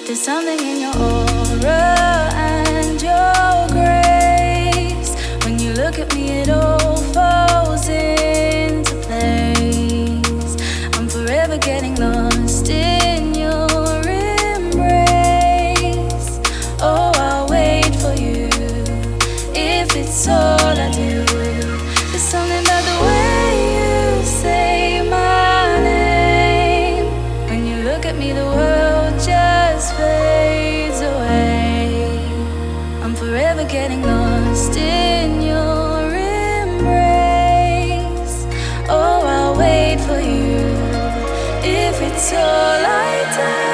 There's something in your aura and your grace. When you look at me, it all falls into place. I'm forever getting lost in your embrace. Oh, I'll wait for you if it's all I do. There's something about the way you say my name. When you look at me, the world just fades away. I'm forever getting lost in your embrace. Oh, I'll wait for you if it's all I take.